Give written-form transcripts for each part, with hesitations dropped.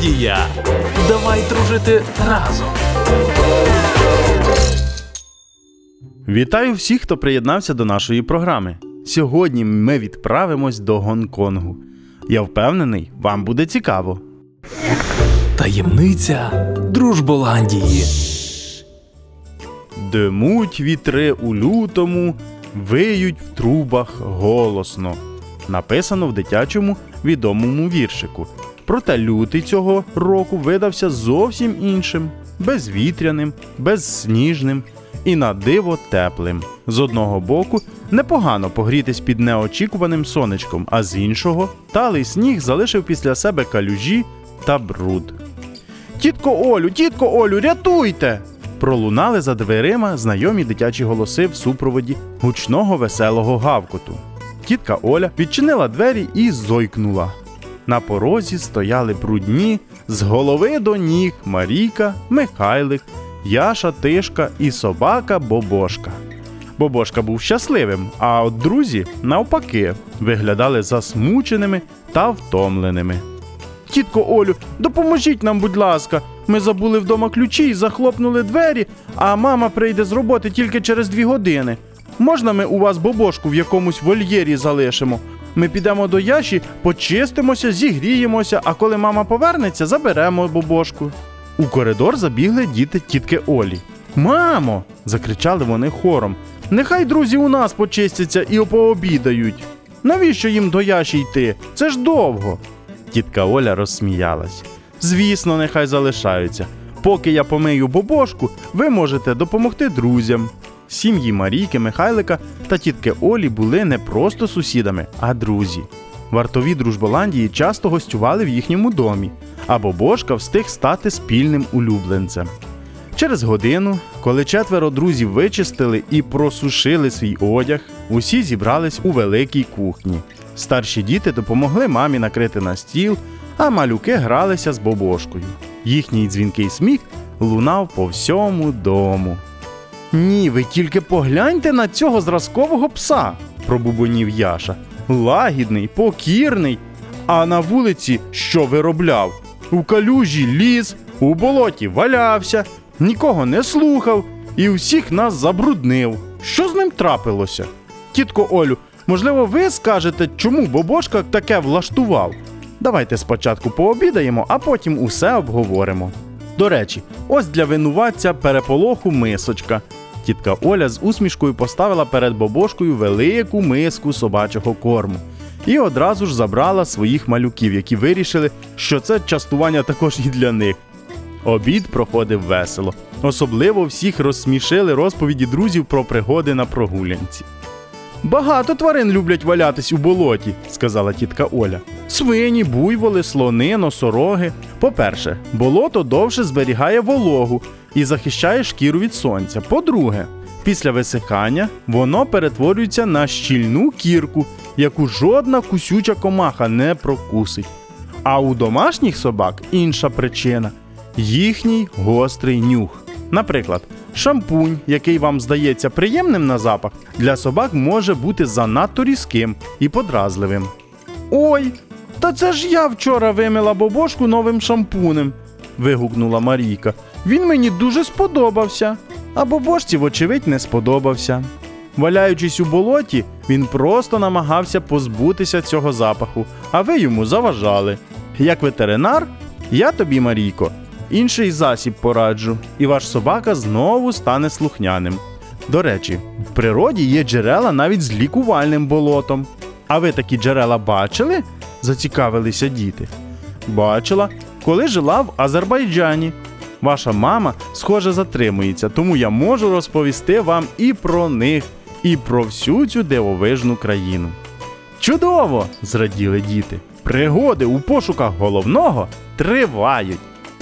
Дружболандія! Давай дружити разом! Вітаю всіх, хто приєднався до нашої програми. Сьогодні ми відправимось до Гонконгу. Я впевнений, вам буде цікаво. Таємниця Дружболандії. Димуть вітри у лютому, виють в трубах голосно. Написано в дитячому відомому віршику. Проте лютий цього року видався зовсім іншим. Безвітряним, безсніжним і на диво теплим. З одного боку, непогано погрітись під неочікуваним сонечком, а з іншого, талий сніг залишив після себе калюжі та бруд. Тітко Олю, рятуйте!» Пролунали за дверима знайомі дитячі голоси в супроводі гучного веселого гавкоту. Тітка Оля відчинила двері і зойкнула. На порозі стояли брудні з голови до ніг Марійка, Михайлик, Яша, Тишка і собака Бобошка. Бобошка був щасливим, а от друзі, навпаки, виглядали засмученими та втомленими. «Тітко Олю, допоможіть нам, будь ласка. Ми забули вдома ключі і захлопнули двері, а мама прийде з роботи тільки через 2 години. Можна ми у вас Бобошку в якомусь вольєрі залишимо? Ми підемо до Яші, почистимося, зігріємося, а коли мама повернеться, заберемо Бобошку». У коридор забігли діти тітки Олі. «Мамо!» – закричали вони хором. «Нехай друзі у нас почистяться і пообідають. Навіщо їм до Яші йти? Це ж довго!» Тітка Оля розсміялась. «Звісно, нехай залишаються. Поки я помию Бобошку, ви можете допомогти друзям». Сім'ї Марійки, Михайлика та тітки Олі були не просто сусідами, а друзі. Вартові Дружболандії часто гостювали в їхньому домі, а Бобошка встиг стати спільним улюбленцем. Через годину, коли 4 друзів вичистили і просушили свій одяг, усі зібрались у великій кухні. Старші діти допомогли мамі накрити на стіл, а малюки гралися з Бобошкою. Їхній дзвінкий сміх лунав по всьому дому. «Ні, ви тільки погляньте на цього зразкового пса!» – пробубонів Яша. «Лагідний, покірний, а на вулиці що виробляв? У калюжі ліз, у болоті валявся, нікого не слухав і всіх нас забруднив. Що з ним трапилося? Тітко Олю, можливо, ви скажете, чому Бобошка таке влаштував? Давайте спочатку пообідаємо, а потім усе обговоримо. До речі, ось для винуватця переполоху мисочка». Тітка Оля з усмішкою поставила перед Бобошкою велику миску собачого корму. І одразу ж забрала своїх малюків, які вирішили, що це частування також і для них. Обід проходив весело. Особливо всіх розсмішили розповіді друзів про пригоди на прогулянці. «Багато тварин люблять валятись у болоті», – сказала тітка Оля. «Свині, буйволи, слони, носороги. По-перше, болото довше зберігає вологу і захищає шкіру від сонця. По-друге, після висихання воно перетворюється на щільну кірку, яку жодна кусюча комаха не прокусить. А у домашніх собак інша причина – їхній гострий нюх. Наприклад, шампунь, який вам здається приємним на запах, для собак може бути занадто різким і подразливим». «Ой, та це ж я вчора вимила Бобошку новим шампунем», – вигукнула Марійка. «Він мені дуже сподобався». А Бобошці, вочевидь, не сподобався. Валяючись у болоті, він просто намагався позбутися цього запаху, а ви йому заважали. Як ветеринар, я тобі, Марійко, інший засіб пораджу, і ваш собака знову стане слухняним. До речі, в природі є джерела навіть з лікувальним болотом. А ви такі джерела бачили? Зацікавилися діти. Бачила, коли жила в Азербайджані. Ваша мама, схоже, затримується, тому я можу розповісти вам і про них, і про всю цю дивовижну країну. Чудово! – зраділи діти. Пригоди у пошуках головного тривають.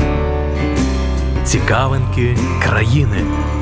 Цікавинки країни.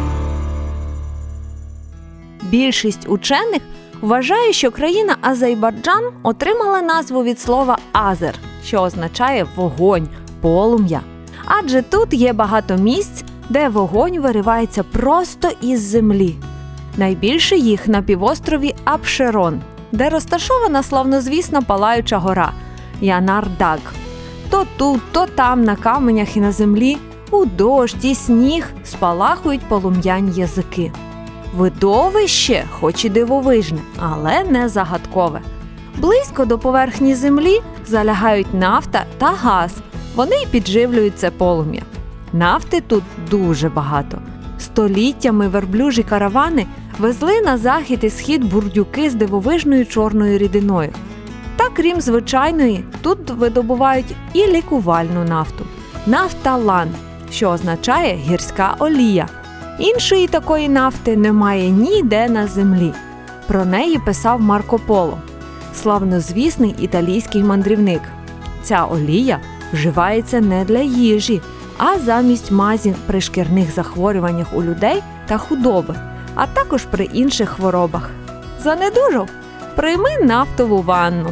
Більшість учених вважає, що країна Азербайджан отримала назву від слова «азер», що означає «вогонь», «полум'я». Адже тут є багато місць, де вогонь виривається просто із землі. Найбільше їх на півострові Апшерон, де розташована славнозвісна палаюча гора Янар-Даг. То тут, то там, на каменях і на землі, у дощ і сніг спалахують полум'яні язики. Видовище, хоч і дивовижне, але не загадкове. Близько до поверхні землі залягають нафта та газ. Вони й підживлюють це полум'я. Нафти тут дуже багато. Століттями верблюжі каравани везли на захід і схід бурдюки з дивовижною чорною рідиною. Та крім звичайної, тут видобувають і лікувальну нафту – нафталан, що означає гірська олія. Іншої такої нафти немає ніде на землі. Про неї писав Марко Поло, славнозвісний італійський мандрівник. Ця олія вживається не для їжі, а замість мазі при шкірних захворюваннях у людей та худоби, а також при інших хворобах. Занедужав? Прийми нафтову ванну.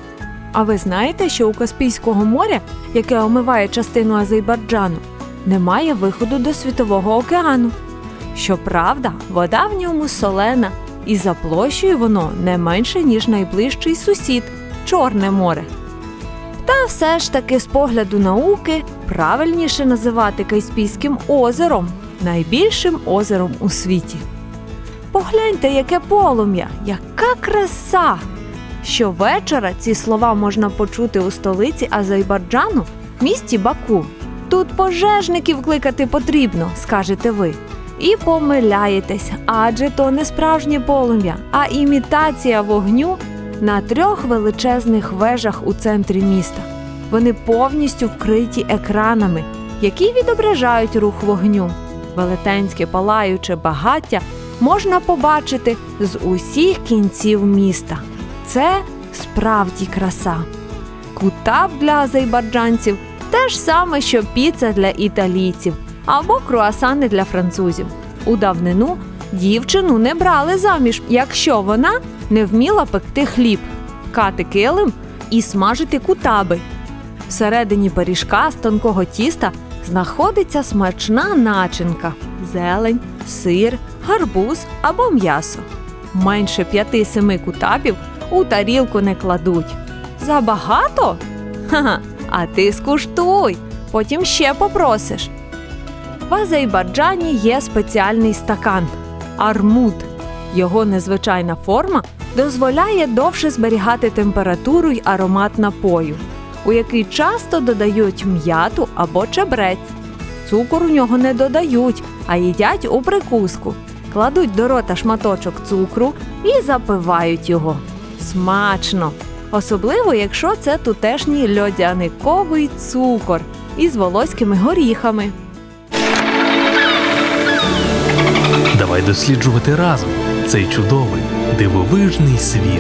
А ви знаєте, що у Каспійського моря, яке омиває частину Азербайджану, немає виходу до Світового океану? Щоправда, вода в ньому солена, і за площею воно не менше, ніж найближчий сусід – Чорне море. Та все ж таки, з погляду науки, правильніше називати Каспійським озером – найбільшим озером у світі. Погляньте, яке полум'я, яка краса! Щовечора ці слова можна почути у столиці Азербайджану, місті Баку. Тут пожежників кликати потрібно, скажете ви. І помиляєтесь, адже то не справжнє полум'я, а імітація вогню на 3 величезних вежах у центрі міста. Вони повністю вкриті екранами, які відображають рух вогню. Велетенське палаюче багаття можна побачити з усіх кінців міста. Це справді краса. Кутаб для азербайджанців – те ж саме, що піца для італійців або круасани для французів. У давнину дівчину не брали заміж, якщо вона не вміла пекти хліб, ткати килим і смажити кутаби. Всередині пиріжка з тонкого тіста знаходиться смачна начинка – зелень, сир, гарбуз або м'ясо. Менше 5-7 кутабів у тарілку не кладуть. Забагато? Ха-ха, а ти скуштуй, потім ще попросиш. В Азербайджані є спеціальний стакан – армуд. Його незвичайна форма дозволяє довше зберігати температуру й аромат напою, у який часто додають м'яту або чебрець. Цукор у нього не додають, а їдять у прикуску. Кладуть до рота шматочок цукру і запивають його. Смачно! Особливо, якщо це тутешній льодяниковий цукор із волоськими горіхами. Давай досліджувати разом цей чудовий, дивовижний світ.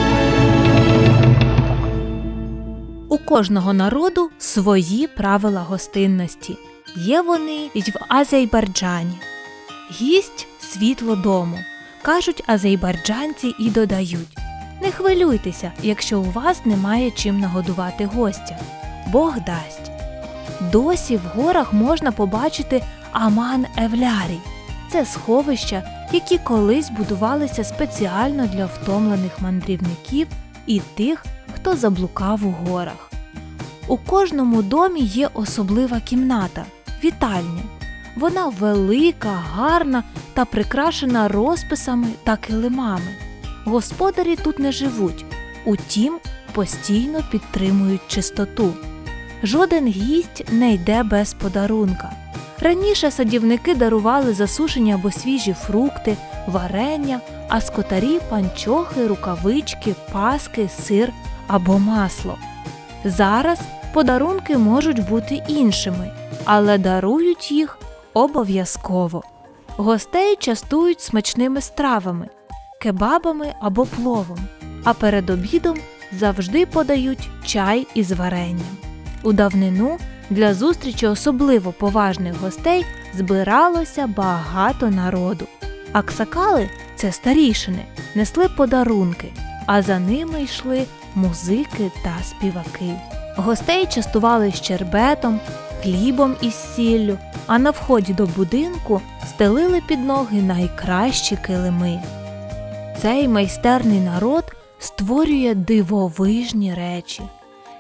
У кожного народу свої правила гостинності. Є вони й в Азербайджані. Гість – світло дому, кажуть азербайджанці і додають. Не хвилюйтеся, якщо у вас немає чим нагодувати гостя. Бог дасть. Досі в горах можна побачити Аман-Евлярі. Це сховища, які колись будувалися спеціально для втомлених мандрівників і тих, хто заблукав у горах. У кожному домі є особлива кімната – вітальня. Вона велика, гарна та прикрашена розписами та килимами. Господарі тут не живуть, утім, постійно підтримують чистоту. Жоден гість не йде без подарунка. Раніше садівники дарували засушені або свіжі фрукти, варення, а скотарі – панчохи, рукавички, паски, сир або масло. Зараз подарунки можуть бути іншими, але дарують їх обов'язково. Гостей частують смачними стравами – кебабами або пловом, а перед обідом завжди подають чай із варенням. У давнину для зустрічі особливо поважних гостей збиралося багато народу. Аксакали – це старійшини, несли подарунки, а за ними йшли музики та співаки. Гостей частували щербетом, хлібом із сіллю, а на вході до будинку стелили під ноги найкращі килими. Цей майстерний народ створює дивовижні речі.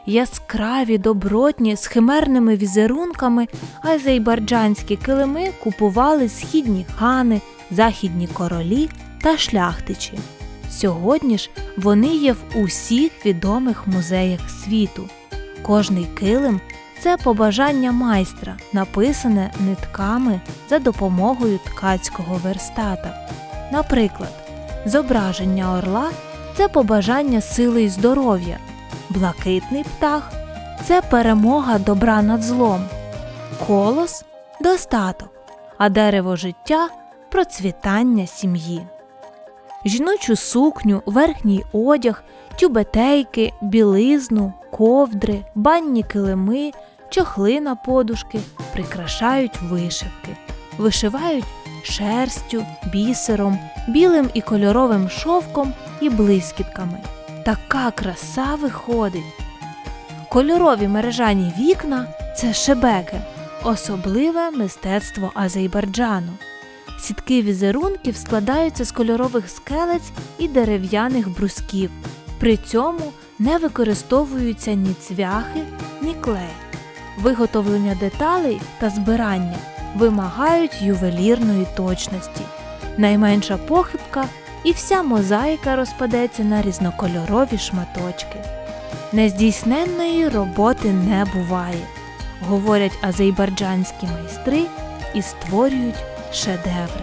яскраві, добротні, з химерними візерунками азербайджанські килими купували східні хани, західні королі та шляхтичі. Сьогодні ж вони є в усіх відомих музеях світу. Кожний килим – це побажання майстра, написане нитками за допомогою ткацького верстата. Наприклад, зображення орла – це побажання сили і здоров'я, блакитний птах – це перемога добра над злом, колос – достаток, а дерево життя – процвітання сім'ї. Жіночу сукню, верхній одяг, тюбетейки, білизну, ковдри, банні килими, чохли на подушки прикрашають вишивки. Вишивають шерстю, бісером, білим і кольоровим шовком і блискітками. Така краса виходить! Кольорові мережані вікна – це шебеки, особливе мистецтво Азербайджану. Сітки візерунків складаються з кольорових скелець і дерев'яних брусків. При цьому не використовуються ні цвяхи, ні клей. Виготовлення деталей та збирання вимагають ювелірної точності. Найменша похибка і вся мозаїка розпадеться на різнокольорові шматочки. Нездійсненної роботи не буває, говорять азербайджанські майстри і створюють шедеври.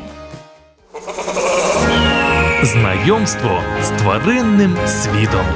Знайомство з тваринним світом.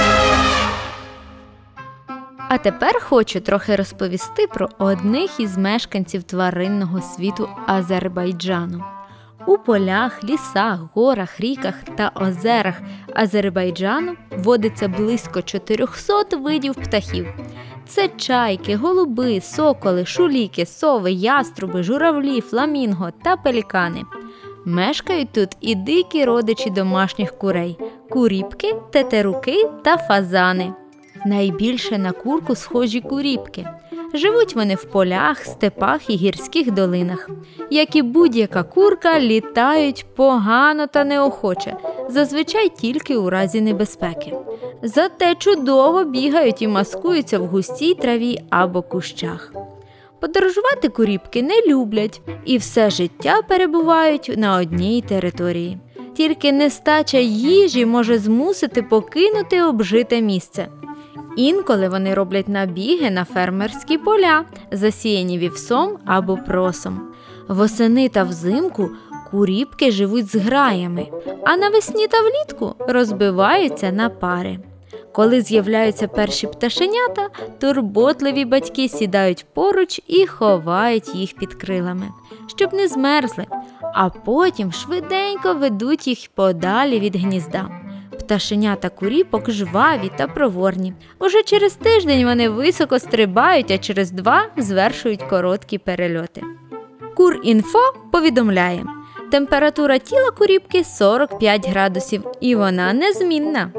А тепер хочу трохи розповісти про одних із мешканців тваринного світу Азербайджану. У полях, лісах, горах, ріках та озерах Азербайджану водиться близько 400 видів птахів. Це чайки, голуби, соколи, шуліки, сови, яструби, журавлі, фламінго та пелікани. Мешкають тут і дикі родичі домашніх курей – куріпки, тетеруки та фазани. Найбільше на курку схожі куріпки. Живуть вони в полях, степах і гірських долинах. Як і будь-яка курка, літають погано та неохоче, зазвичай тільки у разі небезпеки. Зате чудово бігають і маскуються в густій траві або кущах. Подорожувати куріпки не люблять і все життя перебувають на одній території. Тільки нестача їжі може змусити покинути обжите місце. Інколи вони роблять набіги на фермерські поля, засіяні вівсом або просом. Восени та взимку куріпки живуть зграями, а навесні та влітку розбиваються на пари. Коли з'являються перші пташенята, турботливі батьки сідають поруч і ховають їх під крилами, щоб не змерзли, а потім швиденько ведуть їх подалі від гнізда. Пташенята куріпок жваві та проворні. Уже через тиждень вони високо стрибають, а через 2 звершують короткі перельоти. Курінфо повідомляє, температура тіла куріпки 45 градусів і вона незмінна.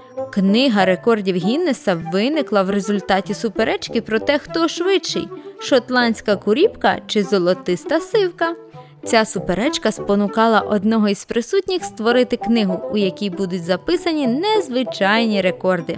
Книга рекордів Гіннеса виникла в результаті суперечки про те, хто швидший – шотландська куріпка чи золотиста сивка. Ця суперечка спонукала одного із присутніх створити книгу, у якій будуть записані незвичайні рекорди.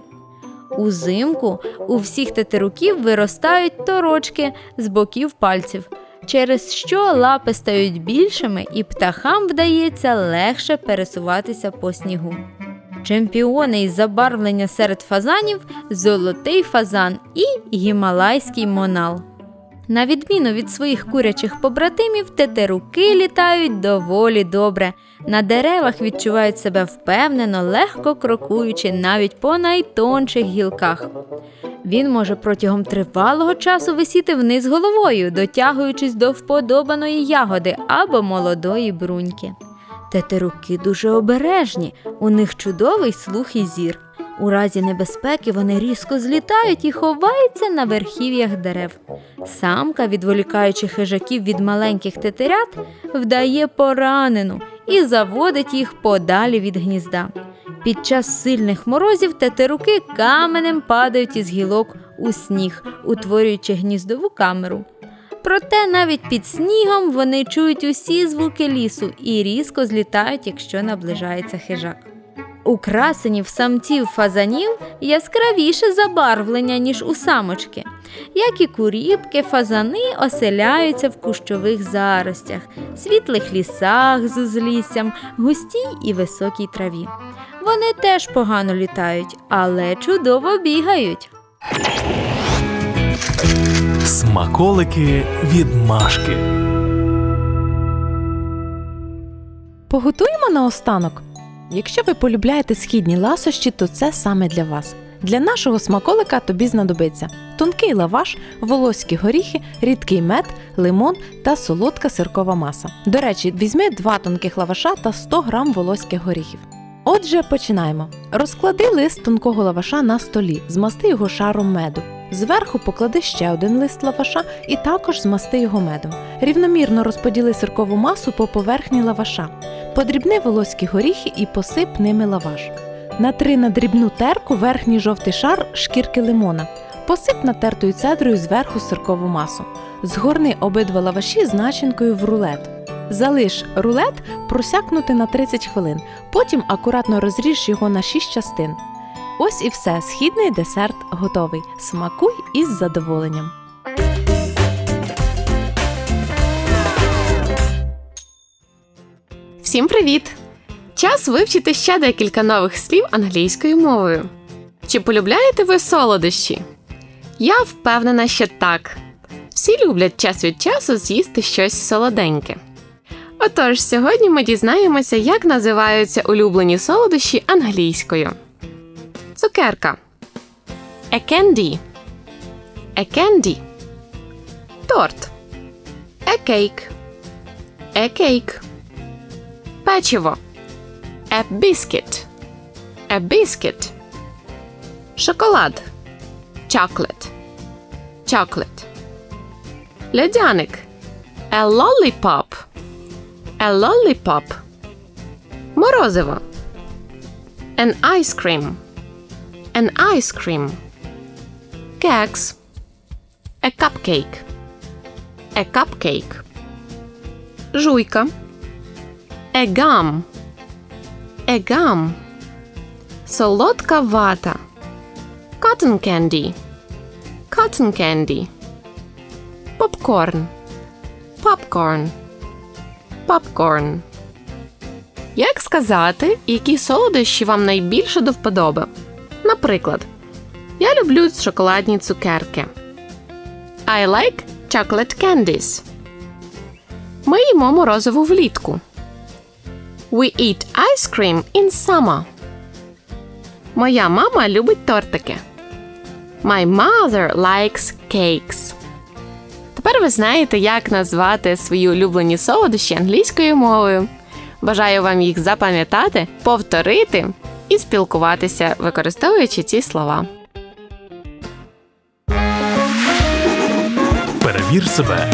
Узимку у всіх тетеруків виростають торочки з боків пальців, через що лапи стають більшими і птахам вдається легше пересуватися по снігу. Чемпіони із забарвлення серед фазанів – золотий фазан і гімалайський монал. На відміну від своїх курячих побратимів, тетеруки літають доволі добре. На деревах відчувають себе впевнено, легко крокуючи навіть по найтонших гілках. Він може протягом тривалого часу висіти вниз головою, дотягуючись до вподобаної ягоди або молодої бруньки. Тетеруки дуже обережні, у них чудовий слух і зір. У разі небезпеки вони різко злітають і ховаються на верхів'ях дерев. Самка, відволікаючи хижаків від маленьких тетерят, вдає поранену і заводить їх подалі від гнізда. Під час сильних морозів тетеруки каменем падають із гілок у сніг, утворюючи гніздову камеру. Проте навіть під снігом вони чують усі звуки лісу і різко злітають, якщо наближається хижак. У красенів, самців, фазанів яскравіше забарвлення, ніж у самочки. Як і куріпки, фазани оселяються в кущових заростях, світлих лісах з узліссям, густій і високій траві. Вони теж погано літають, але чудово бігають. Смаколики від Машки. Поготуємо наостанок. Якщо ви полюбляєте східні ласощі, то це саме для вас. Для нашого смаколика тобі знадобиться тонкий лаваш, волоські горіхи, рідкий мед, лимон та солодка сиркова маса. До речі, візьми 2 тонких лаваша та 100 грам волоських горіхів. Отже, починаємо. Розклади лист тонкого лаваша на столі, змасти його шаром меду. Зверху поклади ще 1 лист лаваша і також змасти його медом. Рівномірно розподіли сиркову масу по поверхні лаваша. Подрібни волоські горіхи і посип ними лаваш. Натри на дрібну терку верхній жовтий шар шкірки лимона. Посип натертою цедрою зверху сиркову масу. Згорни обидва лаваші з начинкою в рулет. Залиш рулет просякнути на 30 хвилин. Потім акуратно розріж його на 6 частин. Ось і все, східний десерт готовий. Смакуй із задоволенням. Всім привіт! Час вивчити ще декілька нових слів англійською мовою. Чи полюбляєте ви солодощі? Я впевнена, що так. Всі люблять час від часу з'їсти щось солоденьке. Отож, сьогодні ми дізнаємося, як називаються улюблені солодощі англійською. Цукерка. A candy. A candy. Торт. A cake. A cake. Печиво. A biscuit. A biscuit. Шоколад. Chocolate. Chocolate. Льодяник. A lollipop. A lollipop. Морозиво. An ice cream. An ice cream. Кекс. A cupcake. A cupcake. Жуйка. A gum. A gum. Солодка вата. Cotton candy. Cotton candy. Попкорн. Popcorn. Popcorn. Як сказати, які солодощі вам найбільше до вподоби? Наприклад, я люблю шоколадні цукерки. I like chocolate candies. Ми їмо морозиво влітку. We eat ice cream in summer. Моя мама любить тортики. My mother likes cakes. Тепер ви знаєте, як назвати свої улюблені солодощі англійською мовою. Бажаю вам їх запам'ятати, повторити і спілкуватися, використовуючи ці слова. Перевір себе.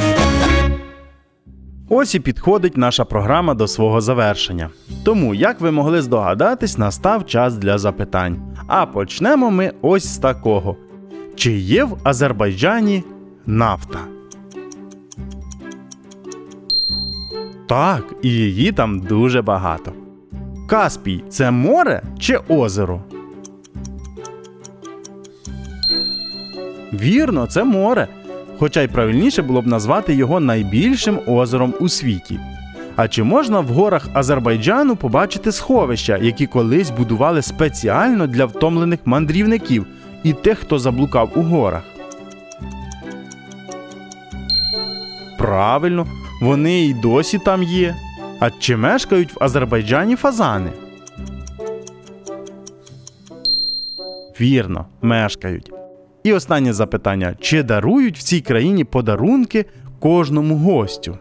Ось і підходить наша програма до свого завершення. Тому, як ви могли здогадатись, настав час для запитань. А почнемо ми ось з такого. Чи є в Азербайджані нафта? Так, і її там дуже багато. Каспій – це море чи озеро? Вірно, це море. Хоча й правильніше було б назвати його найбільшим озером у світі. А чи можна в горах Азербайджану побачити сховища, які колись будували спеціально для втомлених мандрівників і тих, хто заблукав у горах? Правильно, вони і досі там є. А чи мешкають в Азербайджані фазани? Вірно, мешкають. І останнє запитання. Чи дарують в цій країні подарунки кожному гостю?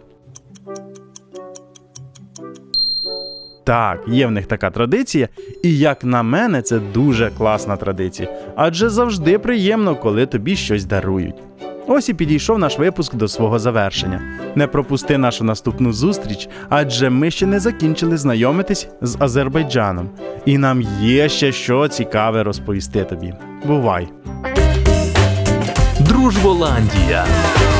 Так, є в них така традиція, і як на мене, це дуже класна традиція. Адже завжди приємно, коли тобі щось дарують. Ось і підійшов наш випуск до свого завершення. Не пропусти нашу наступну зустріч, адже ми ще не закінчили знайомитись з Азербайджаном. І нам є ще що цікаве розповісти тобі. Бувай! Дружболандія.